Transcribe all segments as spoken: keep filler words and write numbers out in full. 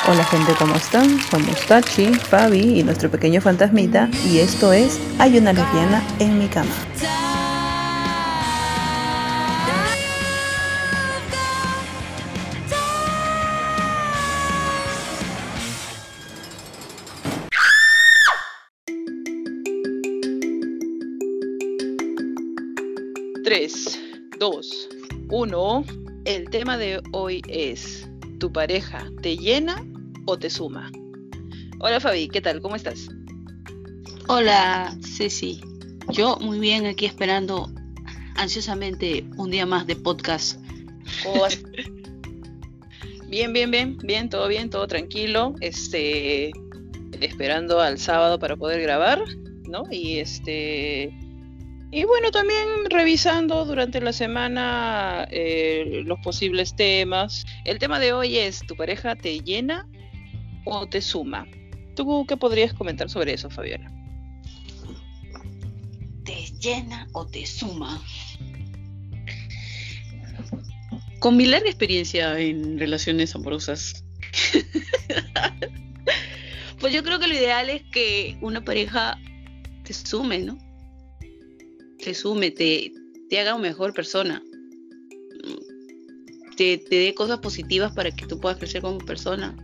Hola gente, ¿cómo están? Somos Tachi, Fabi y nuestro pequeño fantasmita y esto es Hay una lesbiana en mi cama. tres, dos, uno. El tema de hoy es: ¿tu pareja te llena o te suma? Hola Fabi, ¿qué tal? ¿Cómo estás? Hola Ceci, yo muy bien, aquí esperando ansiosamente un día más de podcast. ¿Cómo vas? Bien, bien, bien, bien, todo bien, todo tranquilo. Este, esperando al sábado para poder grabar, ¿no? Y este, y bueno, también revisando durante la semana eh, los posibles temas. El tema de hoy es: ¿tu pareja te llena o te suma? ¿Tú qué podrías comentar sobre eso, Fabiola? ¿Te llena o te suma? Con mi larga experiencia en relaciones amorosas, pues yo creo que lo ideal es que una pareja te sume, ¿no? Te sume, te, te haga una mejor persona, te, te dé cosas positivas para que tú puedas crecer como persona.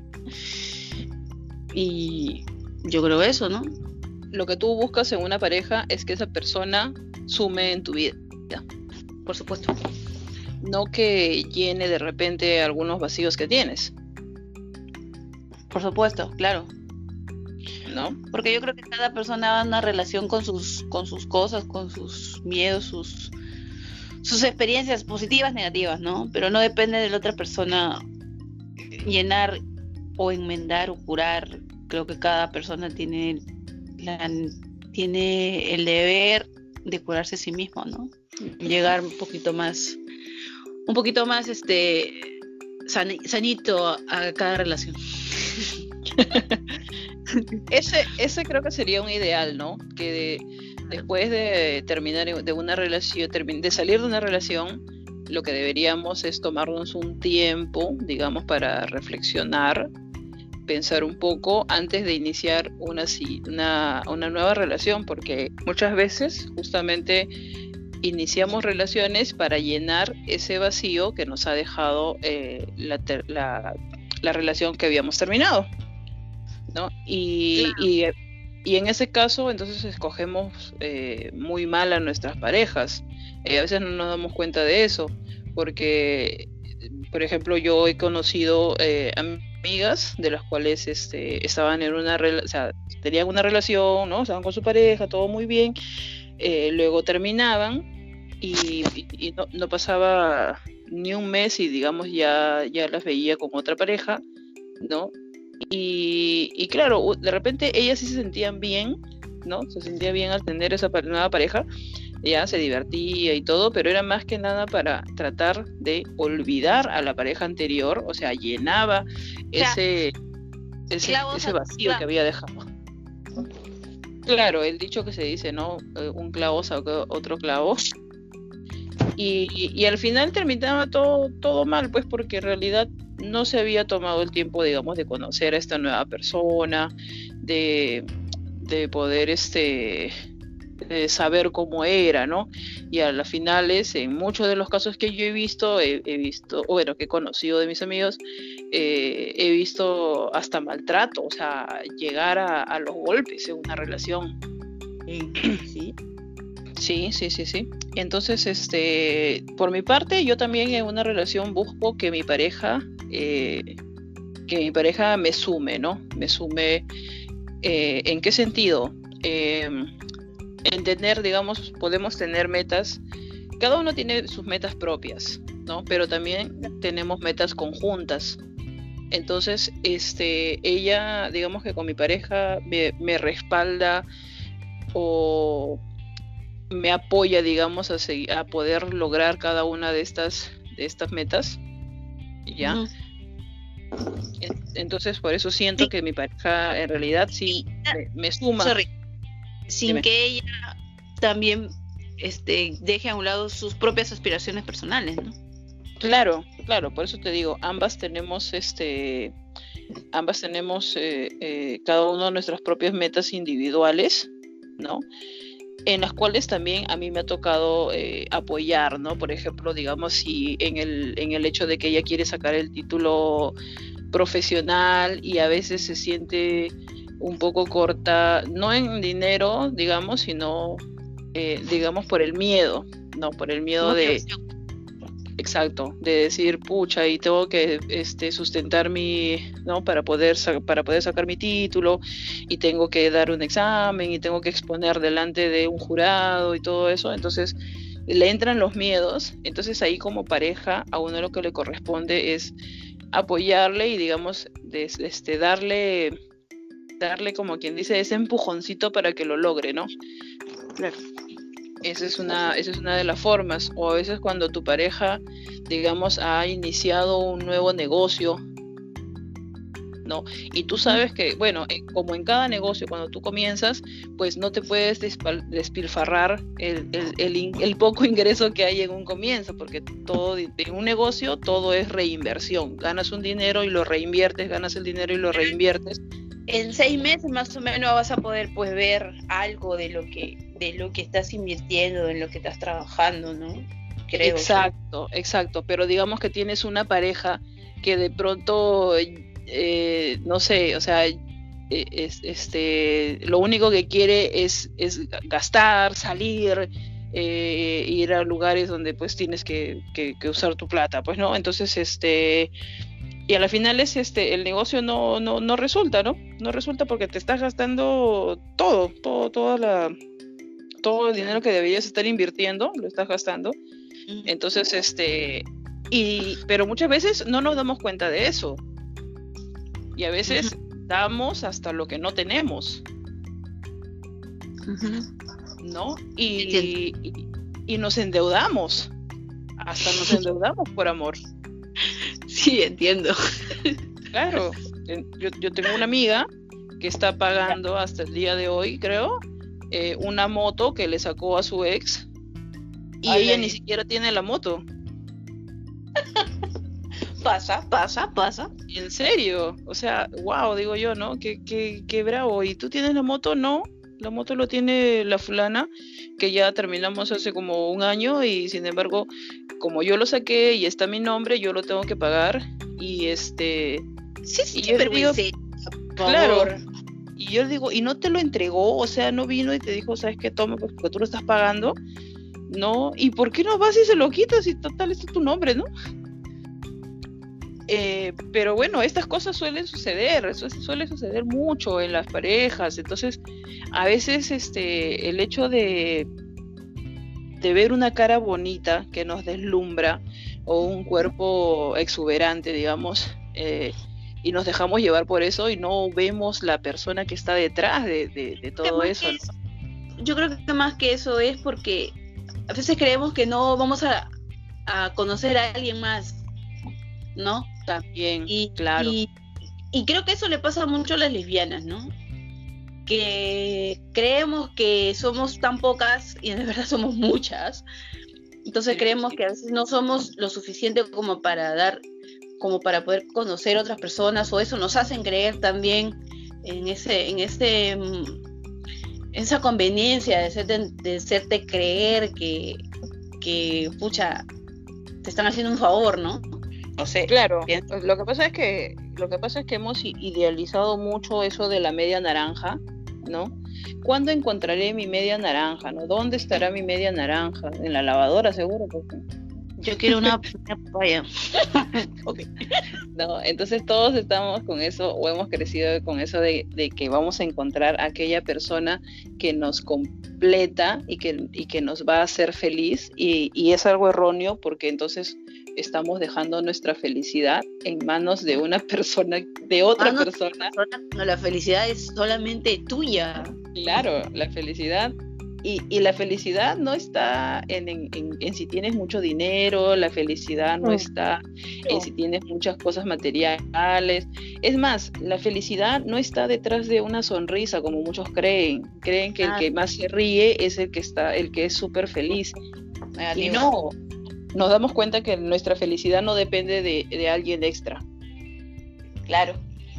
Y yo creo eso, ¿no? Lo que tú buscas en una pareja es que esa persona sume en tu vida. Por supuesto. No que llene de repente algunos vacíos que tienes. Por supuesto, claro. ¿No? Porque yo creo que cada persona va en una relación con sus, con sus cosas, con sus miedos, sus, sus experiencias positivas, negativas, ¿no? Pero no depende de la otra persona llenar o enmendar o curar. Creo que cada persona tiene la, tiene el deber de curarse a sí mismo, ¿no? Llegar un poquito más, un poquito más este san, sanito a, a cada relación. ese, ese creo que sería un ideal, ¿no? Que de, después de terminar de una relación, de salir de una relación, lo que deberíamos es tomarnos un tiempo, digamos, para reflexionar, pensar un poco antes de iniciar una, una, una nueva relación, porque muchas veces justamente iniciamos relaciones para llenar ese vacío que nos ha dejado eh, la, ter, la, la relación que habíamos terminado, ¿no? Y, claro. y, y en ese caso entonces escogemos eh, muy mal a nuestras parejas. Eh, a veces no nos damos cuenta de eso, porque por ejemplo yo he conocido eh, amigas de las cuales este, estaban en una rela- o sea, tenían una relación, ¿no? Estaban con su pareja, todo muy bien, eh, luego terminaban y, y, y no, no pasaba ni un mes y digamos ya, ya las veía con otra pareja, ¿no? Y, y claro, de repente ellas sí se sentían bien, ¿no? Se sentía bien al tener esa nueva pareja, ya se divertía y todo, pero era más que nada para tratar de olvidar a la pareja anterior, o sea, llenaba ese, ese, ese vacío que había dejado. Claro, el dicho que se dice, ¿no? Un clavo saca otro clavo. Y, y, y al final terminaba todo, todo mal, pues porque en realidad no se había tomado el tiempo, digamos, de conocer a esta nueva persona, de, de poder este, de saber cómo era, ¿no? Y a las finales, en muchos de los casos que yo he visto, he, he visto, o bueno, que he conocido de mis amigos, eh, he visto hasta maltrato, o sea, llegar a, a los golpes en una relación. Sí. Sí, sí, sí, sí. Entonces, este, por mi parte, yo también en una relación busco que mi pareja, eh, que mi pareja me sume, ¿no? Me sume, eh, ¿en qué sentido? Eh, en tener, digamos, podemos tener metas, cada uno tiene sus metas propias, ¿no? Pero también tenemos metas conjuntas. Entonces, este, ella, digamos que con mi pareja me, me respalda o me apoya, digamos, a, seguir, a poder lograr cada una de estas, de estas metas, ¿ya? Uh-huh. Entonces, por eso siento sí. que mi pareja en realidad sí me, me suma. Sorry. Sin Dime. Que ella también este, deje a un lado sus propias aspiraciones personales, ¿no? Claro, claro, por eso te digo, ambas tenemos este ambas tenemos eh, eh, cada uno de nuestras propias metas individuales, ¿no? En las cuales también a mí me ha tocado eh, apoyar, ¿no? Por ejemplo, digamos, si en el, en el hecho de que ella quiere sacar el título profesional y a veces se siente un poco corta, no en dinero, digamos, sino, eh, digamos, por el miedo, ¿no? Por el miedo de... Exacto, de decir, pucha, y tengo que este, sustentar mi, ¿no? Para poder, para poder sacar mi título, y tengo que dar un examen, y tengo que exponer delante de un jurado, y todo eso. Entonces, le entran los miedos. Entonces, ahí como pareja, a uno lo que le corresponde es apoyarle y, digamos, des, este, darle, darle, como quien dice, ese empujoncito para que lo logre, ¿no? Claro. Esa es una, esa es una de las formas. O a veces cuando tu pareja, digamos, ha iniciado un nuevo negocio, ¿no? Y tú sabes que, bueno, eh, como en cada negocio, cuando tú comienzas, pues no te puedes despal- despilfarrar el, el, el, in- el poco ingreso que hay en un comienzo, porque todo, en un negocio todo es reinversión. Ganas un dinero y lo reinviertes, ganas el dinero y lo reinviertes. En seis meses más o menos vas a poder pues ver algo de lo que de lo que estás invirtiendo, en lo que estás trabajando, ¿no? Creo. Exacto, que... exacto. Pero digamos que tienes una pareja que de pronto, eh, no sé, o sea, es, este, lo único que quiere es, es gastar, salir, eh, ir a lugares donde pues tienes que, que, que usar tu plata, pues, ¿no? Entonces, este... y a la final es este el negocio no, no, no resulta, ¿no? No resulta porque te estás gastando todo, todo, toda la, todo el dinero que deberías estar invirtiendo, lo estás gastando. Entonces, este, y, pero muchas veces no nos damos cuenta de eso. Y a veces uh-huh. damos hasta lo que no tenemos. Uh-huh. ¿No? Y, y, y nos endeudamos. Hasta nos endeudamos por amor. Sí, entiendo. Claro, yo, yo tengo una amiga que está pagando hasta el día de hoy, creo, eh, una moto que le sacó a su ex, y Ay, ella ay. ni siquiera tiene la moto. Pasa, pasa, pasa. En serio, o sea, wow, digo yo, ¿no? Qué, qué, qué bravo. ¿Y tú tienes la moto? No, la moto lo tiene la fulana, que ya terminamos hace como un año, y sin embargo, como yo lo saqué y está mi nombre, yo lo tengo que pagar. Y este sí, sí, y yo pero digo, sí, claro, y yo digo, y no te lo entregó, o sea, no vino y te dijo, ¿sabes qué? Toma, pues porque tú lo estás pagando, ¿no? ¿Y por qué no vas y se lo quitas? Y total, este es tu nombre, ¿no? Eh, pero bueno, estas cosas suelen suceder, eso suele suceder mucho en las parejas. Entonces, a veces este el hecho de de ver una cara bonita que nos deslumbra, o un cuerpo exuberante, digamos, eh, y nos dejamos llevar por eso y no vemos la persona que está detrás de, de, de todo eso, ¿no? Es, yo creo que más que eso es porque a veces creemos que no vamos a, a conocer a alguien más, ¿no? También, y, claro. Y, y creo que eso le pasa mucho a las lesbianas, ¿no? Que creemos que somos tan pocas y en verdad somos muchas. Entonces sí, creemos sí. que a veces no somos lo suficiente como para dar, como para poder conocer otras personas, o eso nos hacen creer también en ese, en ese, en esa conveniencia de hacerte, de hacerte creer que, que, pucha, te están haciendo un favor, ¿no? No sé. Claro. Bien. Lo que pasa es que, lo que pasa es que hemos idealizado mucho eso de la media naranja, ¿no? ¿Cuándo encontraré mi media naranja? ¿No? ¿Dónde estará mi media naranja? En la lavadora, seguro, porque yo quiero una, una papaya. Okay. No, entonces todos estamos con eso, o hemos crecido con eso de, de que vamos a encontrar a aquella persona que nos completa y que, y que nos va a hacer feliz, y, y es algo erróneo, porque entonces estamos dejando nuestra felicidad en manos de una persona, de otra manos persona. De persona. No, la felicidad es solamente tuya. Claro, la felicidad. Y, y la felicidad no está en, en, en, en si tienes mucho dinero, la felicidad no está en si tienes muchas cosas materiales. Es más, la felicidad no está detrás de una sonrisa, como muchos creen. Creen que ah. el que más se ríe es el que está, el que es súper feliz. Ah, y no, nos damos cuenta que nuestra felicidad no depende de, de alguien extra. Claro.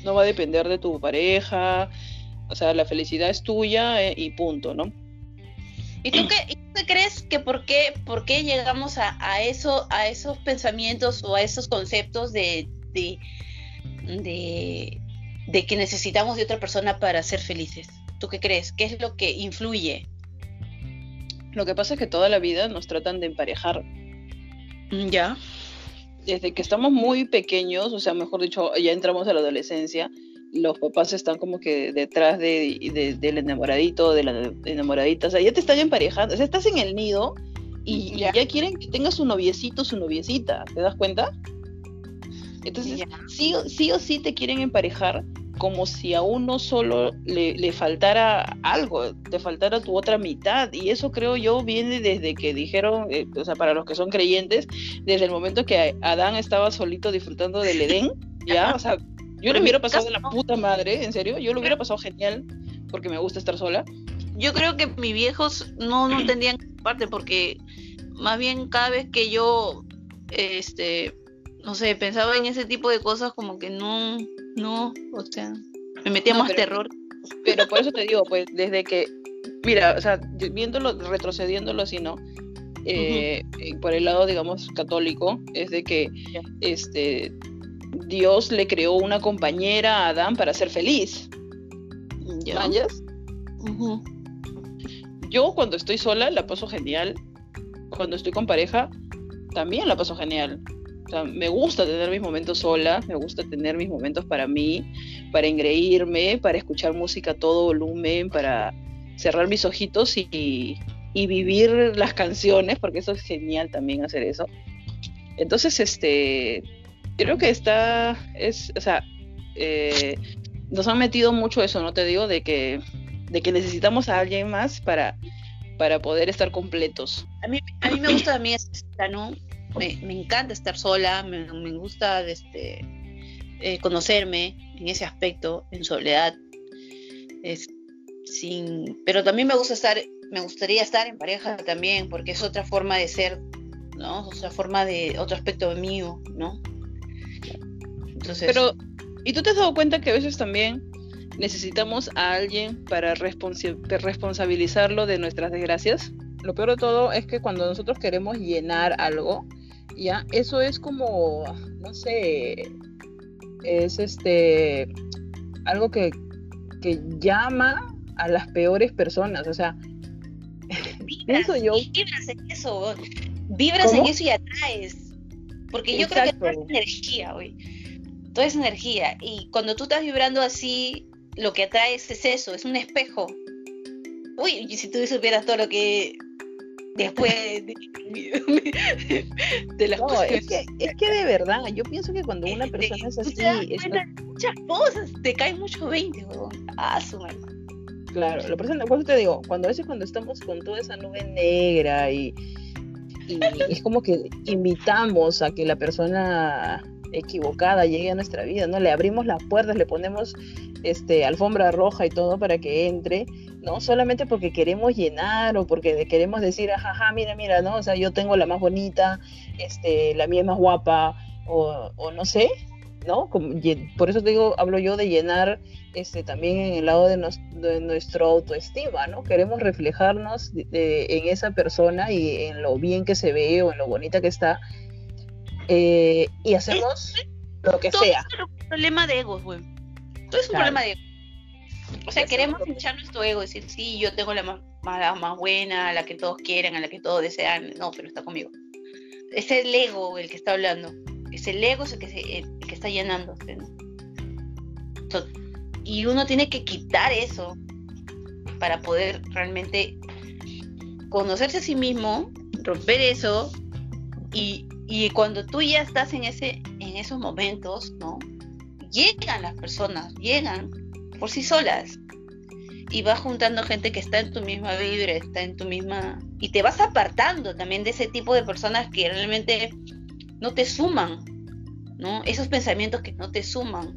no va a depender de tu pareja, o sea, la felicidad es tuya eh, y punto, ¿no? ¿Y tú qué, y tú qué crees que por qué, por qué llegamos a, a eso, a esos pensamientos o a esos conceptos de, de, de, de que necesitamos de otra persona para ser felices? ¿Tú qué crees? ¿Qué es lo que influye? Lo que pasa es que toda la vida nos tratan de emparejar. Ya. Desde que estamos muy pequeños, o sea, mejor dicho, ya entramos a la adolescencia, los papás están como que detrás de, de- del enamoradito, de la enamoradita, o sea, ya te están emparejando, o sea, estás en el nido y, y Ya. ya quieren que tengas su noviecito, su noviecita, ¿te das cuenta? Entonces, Ya. sí, o- sí o sí te quieren emparejar como si a uno solo le, le faltara algo, te faltara tu otra mitad. Y eso creo yo viene desde que dijeron, eh, o sea, para los que son creyentes, desde el momento que Adán estaba solito disfrutando del Edén, ya, o sea, yo lo En hubiera mi pasado caso, de la no. puta madre, en serio, yo lo hubiera pasado genial, porque me gusta estar sola. Yo creo que mis viejos no, no entendían esa parte porque más bien cada vez que yo, este, no sé, pensaba en ese tipo de cosas como que no, no, o sea, me metía No, más pero- terror. Pero por eso te digo, pues, desde que, mira, o sea, yo- viéndolo, retrocediéndolo así, ¿no? Eh, eh, por el lado, digamos, católico, es de que Ya. este, Dios le creó una compañera a Adán para ser feliz. Ya. ¿Manjas? Ujú. Yo cuando estoy sola la paso genial. Cuando estoy con pareja, también la paso genial. O sea, me gusta tener mis momentos sola, me gusta tener mis momentos para mí, para engreírme, para escuchar música a todo volumen, para cerrar mis ojitos y, y vivir las canciones, porque eso es genial también hacer eso. Entonces, este, creo que está, es, o sea, eh, nos han metido mucho eso, ¿no? Te digo, de que, de que necesitamos a alguien más para, para poder estar completos. A mí, a mí me gusta también estar, ¿no? Me, me encanta estar sola, me, me gusta este, eh, conocerme en ese aspecto, en soledad. Es, sin, pero también me gusta estar, me gustaría estar en pareja también, porque es otra forma de ser, ¿no? Otra forma de, otro aspecto mío, ¿no? Entonces, Pero, ¿y tú te has dado cuenta que a veces también necesitamos a alguien para responsi- responsabilizarlo de nuestras desgracias? Lo peor de todo es que cuando nosotros queremos llenar algo, ya, eso es como, no sé, es este, algo que, que llama a las peores personas, o sea, vibras, pienso yo, vibras en eso, vibras ¿cómo? en eso y atraes. Porque yo Exacto. creo que todo es energía, güey. Todo es energía. Y cuando tú estás vibrando así, lo que atraes es eso, es un espejo. Uy, y si tú supieras todo lo que después de, de las No, cosas es que, es que de verdad, yo pienso que cuando una persona es tú así, te das es cuenta de muchas cosas, te caen mucho veinte, weón. Ah, su madre. claro, la persona, por eso te digo, cuando a veces cuando estamos con toda esa nube negra y, y es como que invitamos a que la persona equivocada llegue a nuestra vida, ¿no? Le abrimos las puertas, le ponemos este alfombra roja y todo para que entre, ¿no? Solamente porque queremos llenar o porque queremos decir, ajaja, mira, mira, ¿no? O sea, yo tengo la más bonita, este, la mía es más guapa, o, o no sé, ¿no? Como, por eso te digo, hablo yo de llenar este, también en el lado de, nos, de nuestra autoestima, ¿no? Queremos reflejarnos de, de, en esa persona y en lo bien que se ve o en lo bonita que está, eh, y hacemos es, lo que todo sea. Es un problema de egos, güey. Todo es un claro. problema de ego. O sea, queremos hinchar nuestro ego, decir, sí, yo tengo la más, la más buena, la que todos quieren, a la que todos desean. No, pero está conmigo. Es el ego el que está hablando. Es el ego el que, se, el que está llenándose, ¿no? Entonces, y uno tiene que quitar eso para poder realmente conocerse a sí mismo, romper eso, y, y cuando tú ya estás en ese en esos momentos, ¿no? Llegan las personas, llegan por sí solas, y vas juntando gente que está en tu misma vibra, está en tu misma, y te vas apartando también de ese tipo de personas que realmente no te suman, ¿no? Esos pensamientos que no te suman.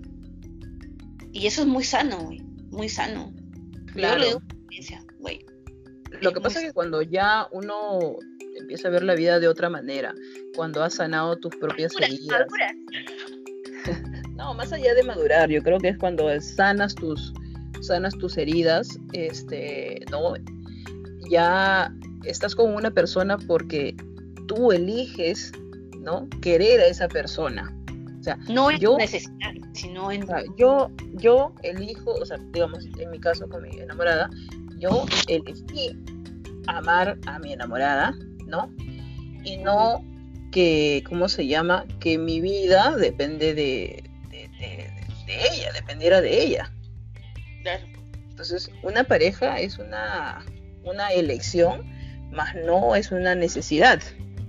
Y eso es muy sano, güey, muy sano. Claro. Yo lo digo con experiencia, güey. Lo que pasa es que cuando ya uno empieza a ver la vida de otra manera, cuando has sanado tus propias madura, heridas. Madura. No, más allá de madurar, yo creo que es cuando sanas tus, sanas tus heridas, este, ¿no? Ya estás con una persona porque tú eliges, ¿no? Querer a esa persona. O sea, no es yo, necesidad, sino en... o sea, yo, yo elijo, o sea, digamos, en mi caso con mi enamorada, yo elegí amar a mi enamorada, ¿no? Y no que, ¿cómo se llama? Que mi vida depende de, de, de, de ella, dependiera de ella. Claro. Entonces, una pareja es una, una elección, más no es una necesidad.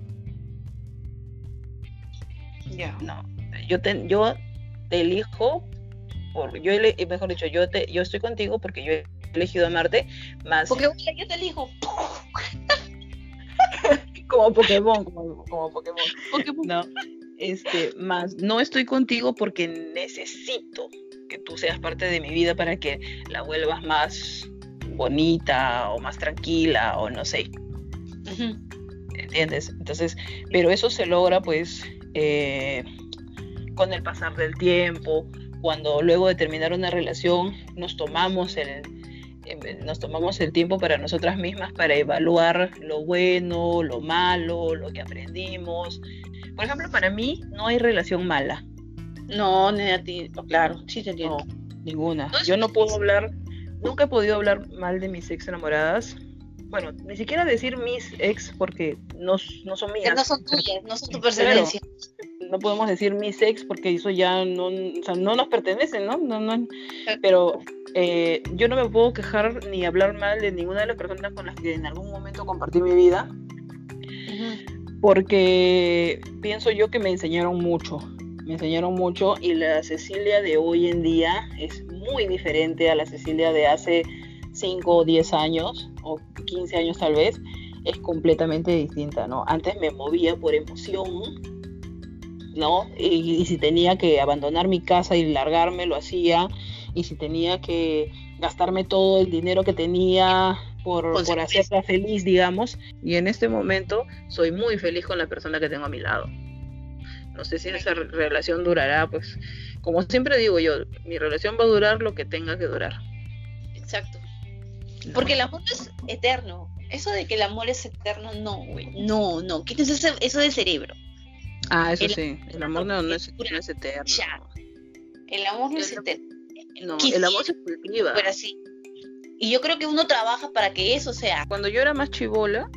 Ya. No, yo te, yo te elijo, por, yo ele, mejor dicho, yo te, yo estoy contigo porque yo he elegido amarte, más Porque yo te elijo. como Pokémon, como, como Pokémon. Pokémon. No, este, más no estoy contigo porque necesito que tú seas parte de mi vida para que la vuelvas más bonita o más tranquila o no sé. Uh-huh. ¿Entiendes? Entonces, pero eso se logra pues eh, con el pasar del tiempo, cuando luego de terminar una relación nos tomamos el eh, nos tomamos el tiempo para nosotras mismas para evaluar lo bueno, lo malo, lo que aprendimos. Por ejemplo, para mí no hay relación mala. No, negativo, claro, sí te entiendo. No, ninguna. Yo no puedo hablar, nunca he podido hablar mal de mis ex enamoradas. Bueno, ni siquiera decir mis ex porque no, no son mías. Que no son tuyas, no son tu pertenencia. Claro, no podemos decir mis ex porque eso ya no, o sea, no nos pertenece, ¿no? no, no pero eh, yo no me puedo quejar ni hablar mal de ninguna de las personas con las que en algún momento compartí mi vida. Uh-huh. Porque pienso yo que me enseñaron mucho. Me enseñaron mucho y la Cecilia de hoy en día es muy diferente a la Cecilia de hace cinco o diez años o quince años tal vez. Es completamente distinta, ¿no? Antes me movía por emoción, ¿no? Y, y si tenía que abandonar mi casa y largarme, lo hacía. Y si tenía que gastarme todo el dinero que tenía por, por hacerla feliz, digamos. Y en este momento soy muy feliz con la persona que tengo a mi lado. No sé si esa relación durará, pues, como siempre digo yo, mi relación va a durar lo que tenga que durar. Exacto. No. Porque el amor no es eterno. Eso de que el amor es eterno, no, güey. No, no. Quítese eso, eso del cerebro. Ah, eso el sí. El amor no, no, es, no es eterno. Ya. El amor no el, es eterno. No, Quisiera el amor se cultiva. Pero así. Y yo creo que uno trabaja para que eso sea. Cuando yo era más chibola,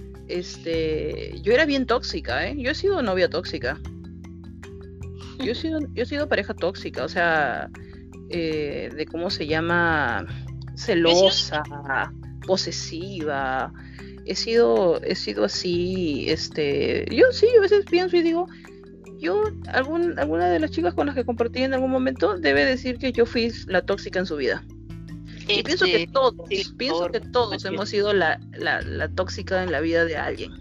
este, yo era bien tóxica, ¿eh? Yo he sido novia tóxica. Yo he sido, yo he sido pareja tóxica, o sea, eh, de cómo se llama, celosa, posesiva. He sido, he sido así, este, yo sí, a veces pienso y digo, yo, algún, alguna de las chicas con las que compartí en algún momento debe decir que yo fui la tóxica en su vida. Este, y pienso que todos, sí, pienso por, que todos hemos sido la, la, la tóxica en la vida de alguien.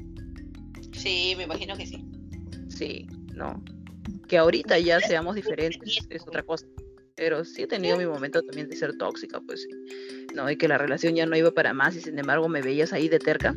Sí, me imagino que sí. Sí, no. Que ahorita ya seamos diferentes es otra cosa, pero sí he tenido mi momento también de ser tóxica, pues sí, no, y que la relación ya no iba para más y sin embargo me veías ahí de terca.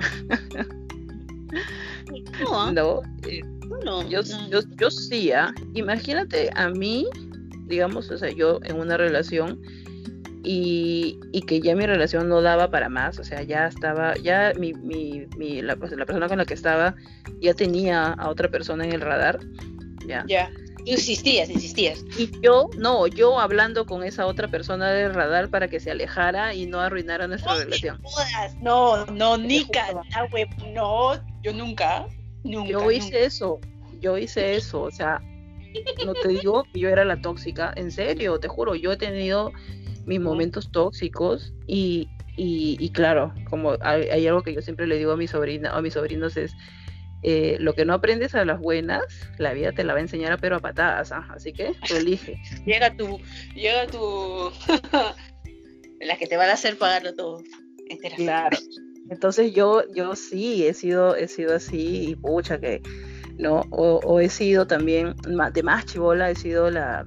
No, no, eh, no, yo, no. Yo, yo sí, ¿eh? Imagínate a mí, digamos, o sea, yo en una relación y, y que ya mi relación no daba para más, o sea, ya estaba, ya mi, mi, mi la, pues, la persona con la que estaba ya tenía a otra persona en el radar. Ya. Ya. Tú insistías, insistías. Y yo, no, yo hablando con esa otra persona del radar para que se alejara y no arruinara nuestra no relación. No, no, Nica, no, yo nunca, nunca. Yo hice nunca. eso, yo hice eso, o sea, no te digo que yo era la tóxica, en serio, te juro, yo he tenido mis momentos tóxicos y, y, y claro, como hay, hay algo que yo siempre le digo a mi sobrina, a mis sobrinos es, Eh, lo que no aprendes a las buenas, la vida te la va a enseñar a pero a patadas, ¿ah? Así que tú elige. Llega tu, llega tu, la que te van a hacer pagarlo todo. Claro. Entonces yo, yo sí he sido, he sido así y pucha que, no, o, o he sido también de más chibola, he sido la,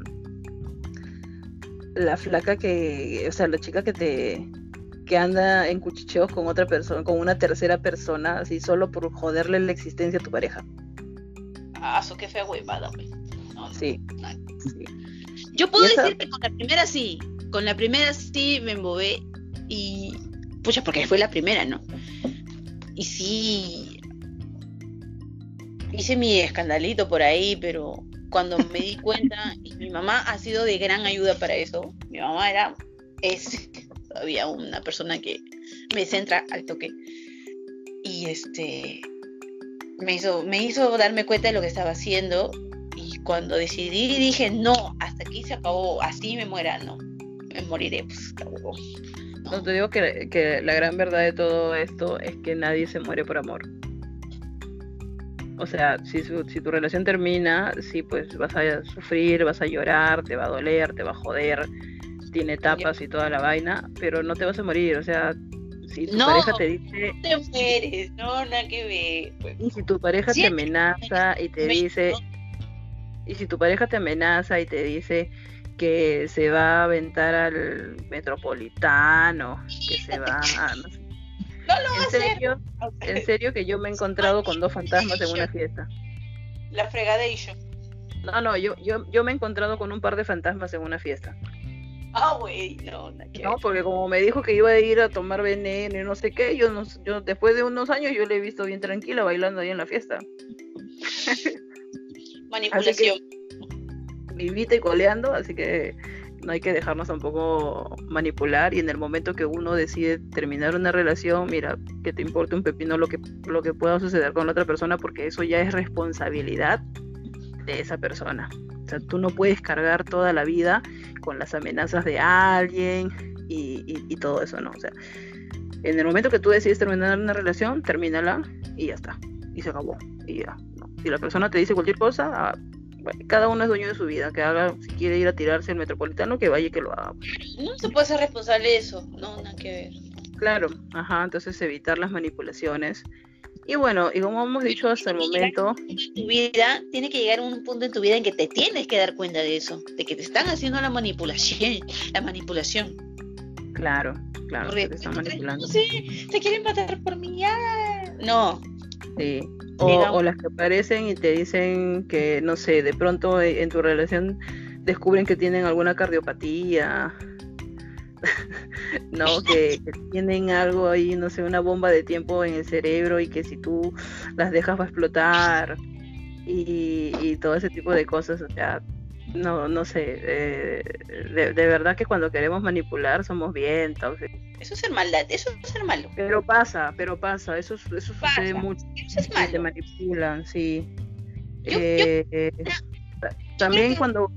la flaca que, o sea, la chica que te que anda en cuchicheos con otra persona, con una tercera persona, así solo por joderle la existencia a tu pareja. Ah, eso qué fea huevada, güey. No, no. Sí, no. sí. Yo puedo esa... decir que con la primera sí, con la primera sí me embobé y, pucha, porque fue la primera, ¿no? Y sí, hice mi escandalito por ahí, pero cuando me di cuenta, y mi mamá ha sido de gran ayuda para eso, mi mamá era, es todavía una persona que me centra al toque, y este, me hizo, me hizo darme cuenta de lo que estaba haciendo, y cuando decidí dije, no, hasta aquí se acabó, así me muera, no, me moriré, pues, acabó. No, no te digo que, que la gran verdad de todo esto es que nadie se muere por amor. O sea, si, su, si tu relación termina, sí, pues vas a sufrir, vas a llorar, te va a doler, te va a joder, tiene etapas y toda la vaina, pero no te vas a morir. O sea, si tu no, pareja te dice... No te mueres, no, nada que ver. Y si tu pareja sí, te amenaza y te me, dice... ¿no? Y si tu pareja te amenaza y te dice que se va a aventar al Metropolitano, que se va a... No sé. No lo va a ¿En hacer. serio? En serio que yo me he encontrado con dos fantasmas en una fiesta. La fregadation. No, no, yo, yo, yo me he encontrado con un par de fantasmas en una fiesta. Ah, güey, no, no, no, porque como me dijo que iba a ir a tomar veneno y no sé qué, yo, no, yo después de unos años yo le he visto bien tranquila bailando ahí en la fiesta. Manipulación. Vivita y coleando, así que no hay que dejarnos tampoco manipular, y en el momento que uno decide terminar una relación, mira, que te importe un pepino lo que, lo que pueda suceder con la otra persona, porque eso ya es responsabilidad de esa persona. O sea, tú no puedes cargar toda la vida con las amenazas de alguien y, y, y todo eso, ¿no? O sea, en el momento que tú decides terminar una relación, termínala y ya está, y se acabó, y ya, ¿no? Si la persona te dice cualquier cosa, bueno, cada uno es dueño de su vida, que haga, si quiere ir a tirarse el Metropolitano, que vaya y que lo haga. No se puede ser responsable de eso, no, nada que ver. Claro, ajá, entonces evitar las manipulaciones. Y bueno, y como hemos dicho hasta el momento... Tu vida, tiene que llegar a un punto en tu vida en que te tienes que dar cuenta de eso, de que te están haciendo la manipulación, la manipulación. Claro, claro, que te están manipulando. Sí, te quieren matar por mí, ya. No. Sí. O, o las que aparecen y te dicen que, no sé, de pronto en tu relación descubren que tienen alguna cardiopatía, no, que, que tienen algo ahí, no sé, una bomba de tiempo en el cerebro, y que si tú las dejas va a explotar, y, y todo ese tipo de cosas. O sea, no, no sé, eh, de, de verdad que cuando queremos manipular somos bien tóxicos. Eso es ser maldad, eso es ser malo. Pero pasa, pero pasa, eso, eso pasa. Sucede mucho. Eso es malo. Te manipulan, sí. Yo, eh, yo, eh, también yo cuando...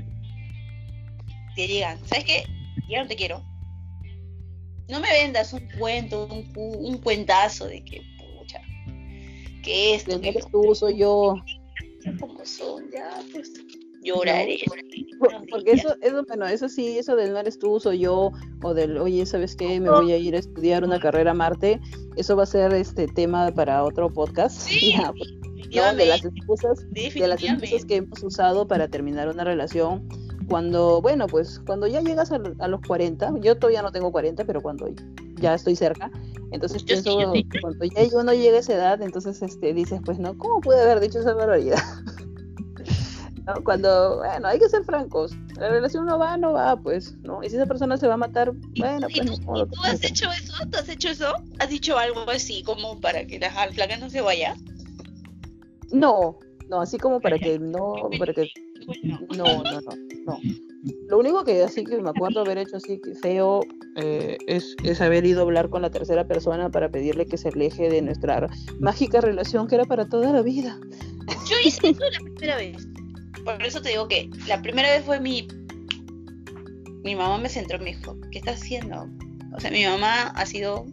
Te digan, ¿sabes qué? Ya no te quiero. No me vendas un cuento, un, un cuentazo de que, pucha, que esto, que eres tú, soy yo. Como son, ya, pues... Lloraré. No, porque eso, eso, bueno, eso sí, eso del no eres tú, soy yo, o del, oye, ¿sabes qué? Me voy a ir a estudiar una carrera a Marte, eso va a ser este tema para otro podcast. Sí, ya, pues, ¿no? De las excusas, de las excusas que hemos usado para terminar una relación, cuando, bueno, pues, cuando ya llegas a, a los cuarenta, yo todavía no tengo cuarenta, pero cuando ya estoy cerca, entonces yo pienso, sí, sí. Cuando ya uno llega a esa edad, entonces este dices, pues, no, ¿cómo pude haber dicho esa barbaridad? ¿No? Cuando, bueno, hay que ser francos, la relación no va, no va, pues, ¿no? Y si esa persona se va a matar, bueno, pues... ¿Y tú, ¿y tú has hecho eso? ¿Tú has hecho eso? ¿Has dicho algo así como para que la flaca no se vaya? No, no, así como para que no, para que... No, no, no, no. Lo único que así que me acuerdo haber hecho así que feo eh, es, es haber ido a hablar con la tercera persona para pedirle que se aleje de nuestra mágica relación que era para toda la vida. Yo hice eso la primera vez. Por eso te digo que la primera vez fue mi... Mi mamá me centró y me dijo, ¿qué estás haciendo? O sea, mi mamá ha sido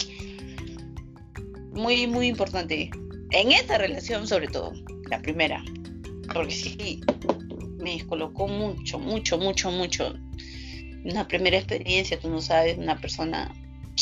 muy, muy importante. En esta relación, sobre todo. La primera. Porque sí, me descolocó mucho, mucho, mucho, mucho. Una primera experiencia, tú no sabes, una persona...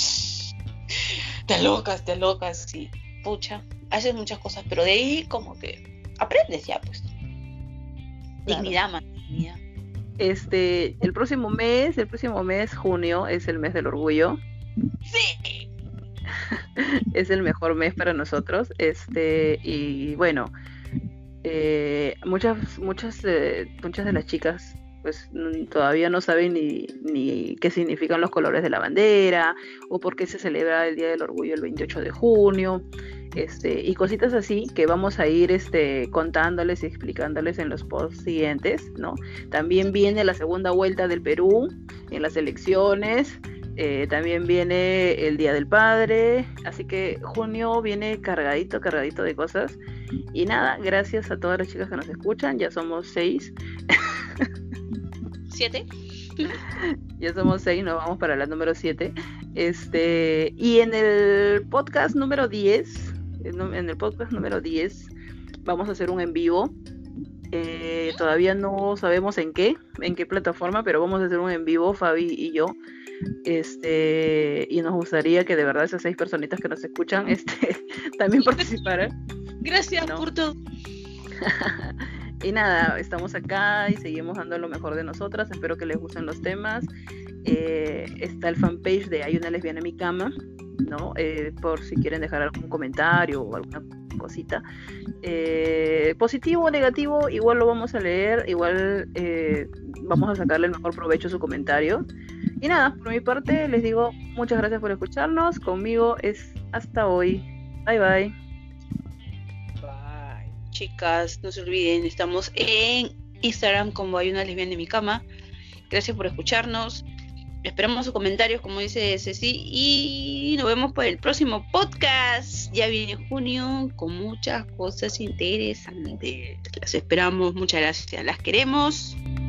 Te alocas, te alocas y... Pucha, haces muchas cosas. Pero de ahí como que aprendes ya, pues. Claro. Dignidad, man, dignidad. Este, el próximo mes, el próximo mes, junio, es el mes del orgullo. Sí. Es el mejor mes para nosotros. Este, y bueno, eh, muchas, muchas, eh, muchas de las chicas pues mm, todavía no saben ni, ni qué significan los colores de la bandera o por qué se celebra el Día del Orgullo el veintiocho de junio, este, y cositas así que vamos a ir este, contándoles y explicándoles en los posts siguientes, ¿no? También viene la segunda vuelta del Perú en las elecciones, eh, también viene el Día del Padre, así que junio viene cargadito, cargadito de cosas. Y nada, gracias a todas las chicas que nos escuchan, ya somos seis. ¿Siete? Ya somos seis, nos vamos para la número siete. Este, y en el podcast número diez, en el podcast número diez, vamos a hacer un en vivo. Eh, todavía no sabemos en qué, en qué plataforma, pero vamos a hacer un en vivo, Fabi y yo. Este, y nos gustaría que de verdad esas seis personitas que nos escuchan, este, también participaran. Gracias ¿no? por todo. Y nada, estamos acá y seguimos dando lo mejor de nosotras. Espero que les gusten los temas. Eh, está el fanpage de Hay una lesbiana en mi cama, ¿no? Eh, por si quieren dejar algún comentario o alguna cosita. Eh, positivo o negativo, igual lo vamos a leer. Igual eh, vamos a sacarle el mejor provecho a su comentario. Y nada, por mi parte les digo muchas gracias por escucharnos. Conmigo es hasta hoy. Bye bye. Chicas, no se olviden, estamos en Instagram como Hay una lesbiana en mi cama. Gracias por escucharnos. Esperamos sus comentarios, como dice Ceci, y nos vemos para el próximo podcast. Ya viene junio con muchas cosas interesantes. Las esperamos, muchas gracias. Las queremos.